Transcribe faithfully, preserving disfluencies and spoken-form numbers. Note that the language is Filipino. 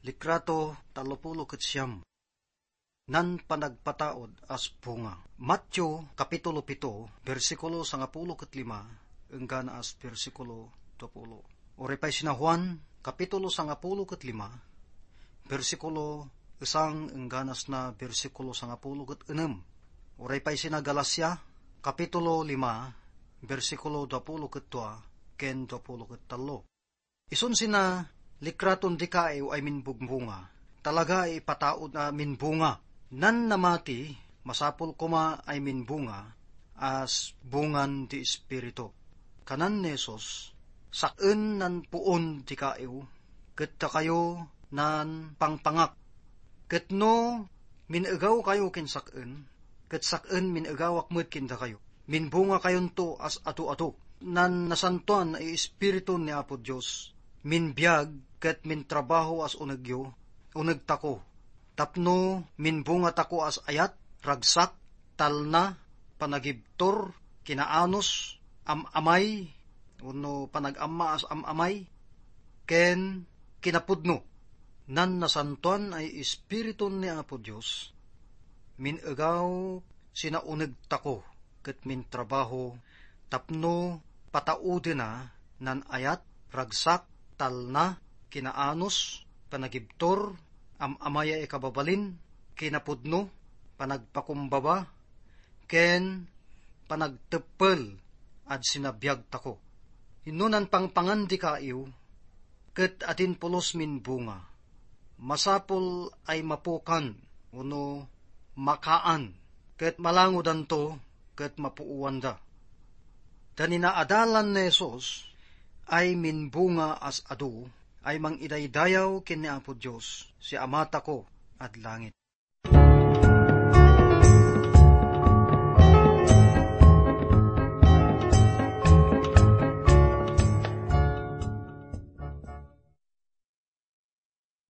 Likrato talopulo ket siyam. Nan panagpataod as bunga. Matthew kapitulo pito, bersikulo sangapulo ket lima, enggan as bersikulo duapulo. Uri pay sina Juan kapitulo sangapulo ket lima, bersikulo isang engganas na bersikulo sangapulo ket enem. Uri pay sina Galasya kapitulo lima, bersikulo duapulo ket dua, ken duapulo ket tallo. Isun sina likraton di kaew ay minbugbunga. Talaga ay pataod na minbunga. Nan namati, masapol kuma ay minbunga, as bungan di espiritu. Kanan nesos, sakun nan puon di kaew, ket ta kayo nan pangpangak. Ket no, minagaw kayo kin sakun, ket sakun minagawak met kin ta kayo. Minbunga kayon to as ato-ato. Nan nasantuan ay espiritu ni Apo Diyos, minbiag ket mintrabaho as unegyo, uneg tako. Tapno minbunga tako as ayat, ragsak, talna, panagibtor, kinaanos, amamay, uno panag-amma as amamay, ken kinapudno. Nan nasantuan ay espiritu ni Apo Diyos, minagaw sinauneg tako, ket mintrabaho, tapno patauden na nan ayat, ragsak, talna, kinaanos, panagibtor, amamaya e kababalin, kinapudno, panagpakumbaba, ken panagteppel ad sinabiyag tako. Inunan pangpangan di kaiw, ket atin pulos min bunga. Masapol ay mapukan, uno makaan, ket malangodan to, ket mapuuan da. Daninaadalan ni Jesus ay minbunga as adu, ay mang idaydayaw ken ni Apo Diyos, si Amata ko at langit.